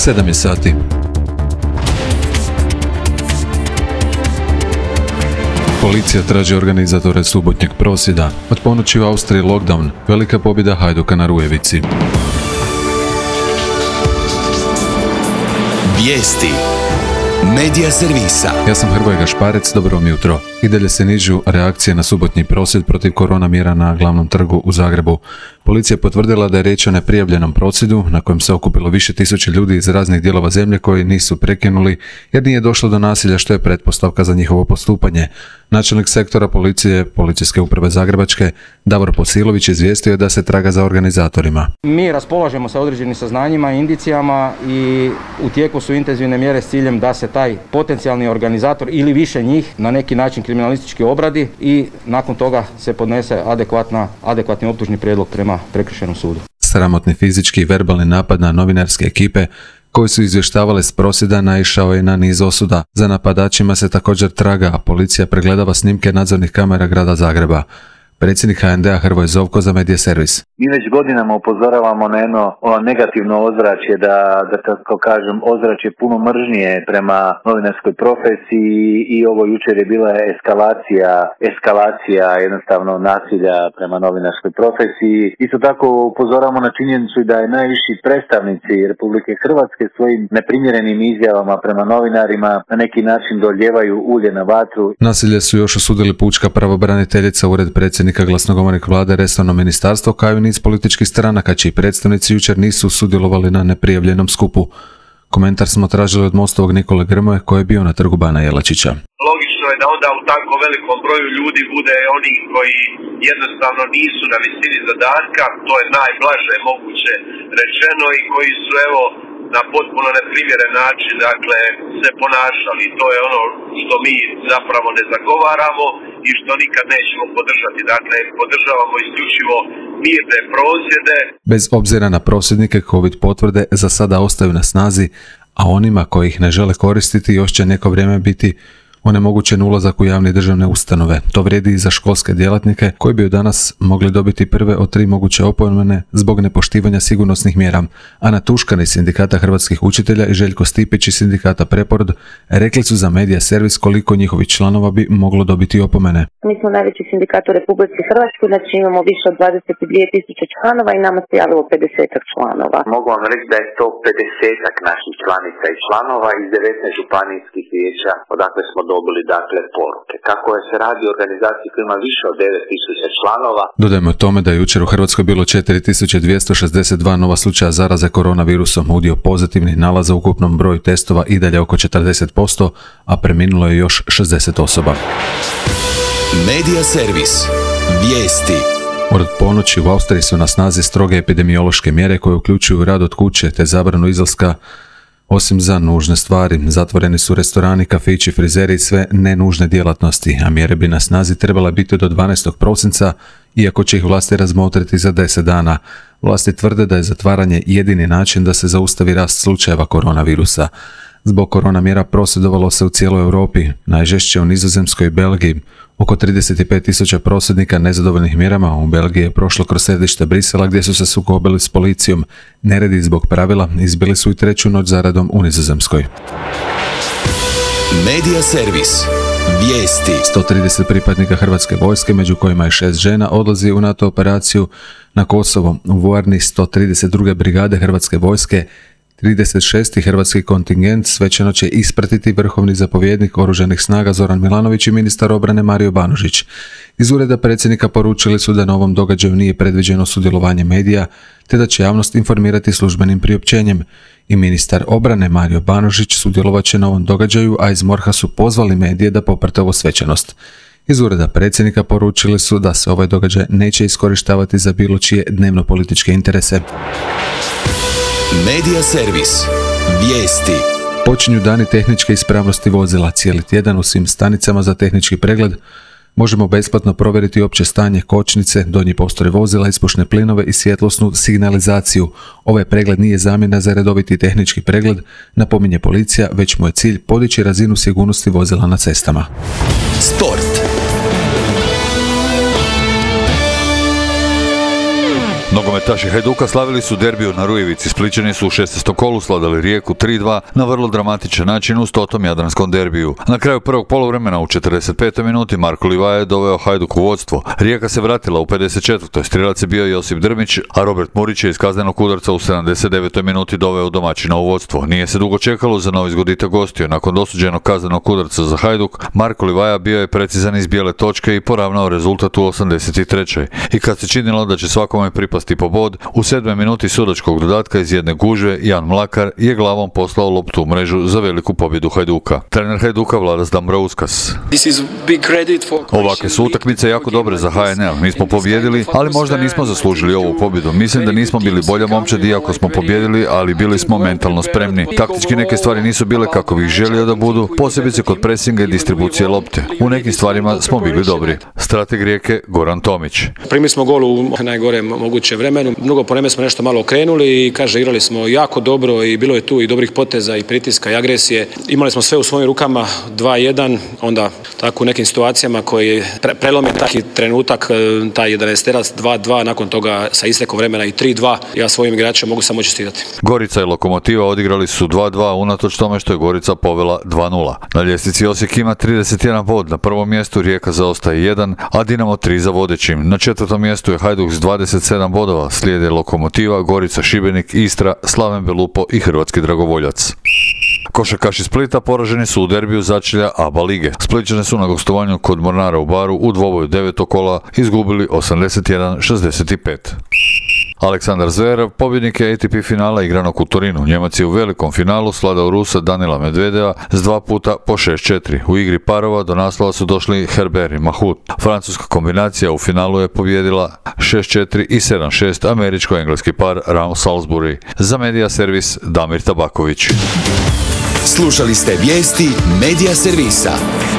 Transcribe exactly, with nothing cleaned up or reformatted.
sedam je sati. Policija traži organizatore subotnjeg prosvjeda. Od ponoći u Austriji lockdown. Velika pobjeda Hajduka na Rujevici. Vijesti Medija servisa. Ja sam Hrvoje Gašparec, dobro vam jutro. I dalje se nižu reakcije na subotnji prosvjed protiv korona mjera na glavnom trgu u Zagrebu. Policija je potvrdila da je riječ o neprijavljenom prosvjedu na kojem se okupilo više tisuća ljudi iz raznih dijelova zemlje koji nisu prekinuli jer nije došlo do nasilja što je pretpostavka za njihovo postupanje. Načelnik sektora policije Policijske uprave Zagrebačke Davor Posilović izvijestio je da se traga za organizatorima. Mi raspolažemo sa određenim saznanjima i indicijama i u tijeku su intenzivne mjere s ciljem da se taj potencijalni organizator ili više njih na neki način kriminalistički obradi i nakon toga se podnese adekvatna, adekvatni optužni prijedlog prema prekršajnom sudu. Sramotni fizički i verbalni napad na novinarske ekipe koji su izvještavale s prosvjeda naišao je na niz osuda. Za napadačima se također traga, a policija pregledava snimke nadzornih kamera grada Zagreba. Predsjednik ha en de a Hrvoje Zovko za Medija servis. Mi već godinama upozoravamo na jedno negativno ozračje, da, da tako kažem, ozračje puno mržnje prema novinarskoj profesiji i ovo jučer je bila eskalacija, eskalacija jednostavno nasilja prema novinarskoj profesiji. Isto tako upozoravamo na činjenicu da je najviši predstavnici Republike Hrvatske svojim neprimjerenim izjavama prema novinarima na neki način doljevaju ulje na vatru. Nasilje su još osudili pučka pravobraniteljica, ured predsjednika glasnogovornik vlade, resorno ministarstvo, kao i niz političkih stranaka čiji predstavnici jučer nisu sudjelovali na neprijavljenom skupu. Komentar smo tražili od Mostovog Nikole Grmoje koji je bio na trgu Bana Jelačića. Logično je da onda u tako velikom broju ljudi bude oni koji jednostavno nisu na visini zadatka, to je najblaže moguće rečeno, i koji su evo na potpuno neprimjeren način dakle se ponašali. To je ono što mi zapravo ne zagovaramo i što nikad nećemo podržati. Dakle, podržavamo isključivo mirne prosvjede. Bez obzira na prosvjednike, covid potvrde za sada ostaju na snazi, a onima koji ih ne žele koristiti još će neko vrijeme biti onemogućen ulazak u javne državne ustanove. To vrijedi i za školske djelatnike koji bi od danas mogli dobiti prve od tri moguće opomene zbog nepoštivanja sigurnosnih mjera. Ana Tuškan iz Sindikata hrvatskih učitelja i Željko Stipić iz Sindikata Preporod rekli su za Medija servis koliko njihovih članova bi moglo dobiti opomene. Mi smo najveći sindikat u Republici Hrvatskoj, znači imamo više od dvadeset dvije tisuće članova i nama se javilo pedesetak članova. Mogu vam reći da je to pedesetak naših članica i članova iz devetnaest županijskih vijeća odakle smo dobili dakle poruke. Kako je se radi o organizaciji koja ima više od devet tisuća članova. Dodajmo tome da je jučer u Hrvatskoj bilo četiri tisuće dvjesto šezdeset dva nova slučaja zaraze koronavirusom. Udio pozitivnih nalaza u ukupnom broju testova i dalje oko četrdeset posto, a preminulo je još šezdeset osoba. Medija servis. Vijesti. Od ponoći u Austriji su na snazi stroge epidemiološke mjere koje uključuju rad od kuće te zabranu izlaska osim za nužne stvari. Zatvoreni su restorani, kafići, frizeri i sve nenužne djelatnosti, a mjere bi na snazi trebala biti do dvanaestog prosinca, iako će ih vlasti razmotriti za deset dana. Vlasti tvrde da je zatvaranje jedini način da se zaustavi rast slučajeva koronavirusa. Zbog korona mjera prosvjedovalo se u cijeloj Europi, najžešće u Nizozemskoj i Belgiji. Oko trideset pet tisuća prosvjednika nezadovoljnih mjerama u Belgiji je prošlo kroz središte Brisela gdje su se sukobili s policijom. Neredi zbog pravila izbili su i treću noć zaradom u Nizozemskoj. Medija servis. Vijesti. sto trideset pripadnika Hrvatske vojske, među kojima je šest žena, odlazi u NATO operaciju na Kosovo. U vojarni sto trideset druge brigade Hrvatske vojske trideset šesti hrvatski kontingent svečano će ispratiti vrhovni zapovjednik oružanih snaga Zoran Milanović i ministar obrane Mario Banožić. Iz ureda predsjednika poručili su da na ovom događaju nije predviđeno sudjelovanje medija, te da će javnost informirati službenim priopćenjem. I ministar obrane Mario Banožić sudjelovat će na ovom događaju, a iz MORH-a su pozvali medije da poprate ovo svečanost. Iz ureda predsjednika poručili su da se ovaj događaj neće iskorištavati za bilo čije dnevno političke interese. Medija servis. Vijesti. Počinju dani tehničke ispravnosti vozila. Cijeli tjedan u svim stanicama za tehnički pregled možemo besplatno provjeriti opće stanje kočnice, donji postor vozila, ispušne plinove i svjetlosnu signalizaciju. Ovaj pregled nije zamjena za redoviti tehnički pregled, napominje policija, već mu je cilj podići razinu sigurnosti vozila na cestama. Sport. Nogometaši Hajduka slavili su derbiju na Rujevici. Splićani su u šesnaestom kolu sladali Rijeku tri dva na vrlo dramatičan način u stotom jadranskom derbiju. Na kraju prvog poluvremena u četrdeset petoj minuti Marko Livaja je doveo Hajduk u vodstvo. Rijeka se vratila u pedeset četvrtoj Strijelac je bio Josip Drmić, a Robert Murić je iz kaznenog udarca u sedamdeset devetoj minuti doveo domaćina u vodstvo. Nije se dugo čekalo za novi zgoditak gostiju. Nakon dosuđenog kaznenog udarca za Hajduk, Marko Livaja bio je precizan iz bijele točke i poravnao rezultat u osamdeset trećoj I kad se činilo da će svakome pripasti po bod, u sedmoj minuti sudačkog dodatka iz jedne gužve Jan Mlakar je glavom poslao loptu u mrežu za veliku pobjedu Hajduka. Trener Hajduka Vladas Dambrauskas. Ovakve su utakmice jako dobre za H N L. Mi smo pobjedili, ali možda nismo zaslužili ovu pobjedu. Mislim da nismo bili bolja momčad iako smo pobjedili, ali bili smo mentalno spremni. Taktički neke stvari nisu bile kako bih želio da budu, posebice kod presinga i distribucije lopte. U nekim stvarima smo bili dobri. Strateg Rijeke Goran Tomić. Primili smo gol u najgore moguće vremenu. Mnogo po vremenu smo nešto malo okrenuli i kaže igrali smo jako dobro i bilo je tu i dobrih poteza i pritiska i agresije. Imali smo sve u svojim rukama dva jedan, onda tako u nekim situacijama koji pre, prelome taki trenutak, taj jedanaesterac dva dva, nakon toga sa istekom vremena i tri dva. Ja svojim igračima mogu samo čestitati. Gorica i Lokomotiva odigrali su dva dva unatoč tome što je Gorica povela dva nula. Na ljestvici Osijek ima trideset jedan bod, na prvom mjestu Rijeka zaostaje jedan, a Dinamo tri za vodećim. Na četvrtom mjestu je Hajduk s dvadeset sedam bodova, slijede Lokomotiva, Gorica, Šibenik, Istra, Slaven Belupo i Hrvatski Dragovoljac. Košarkaši Splita poraženi su u derbiju začelja A B A lige. Splićani su na gostovanju kod Mornara u Baru u dvoboju devetog kola izgubili osamdeset jedan šezdeset pet. Aleksandar Zverev, pobjednik je A T P finala igranog u Torinu. Njemac je u velikom finalu svladao Rusa Danila Medvedeva s dva puta po šest četiri. U igri parova do naslova su došli Herbert i Mahut. Francuska kombinacija u finalu je pobjedila šest četiri i sedam šest američko-engleski par Ram Salisbury. Za Medija servis Damir Tabaković. Slušali ste vijesti Medija servisa.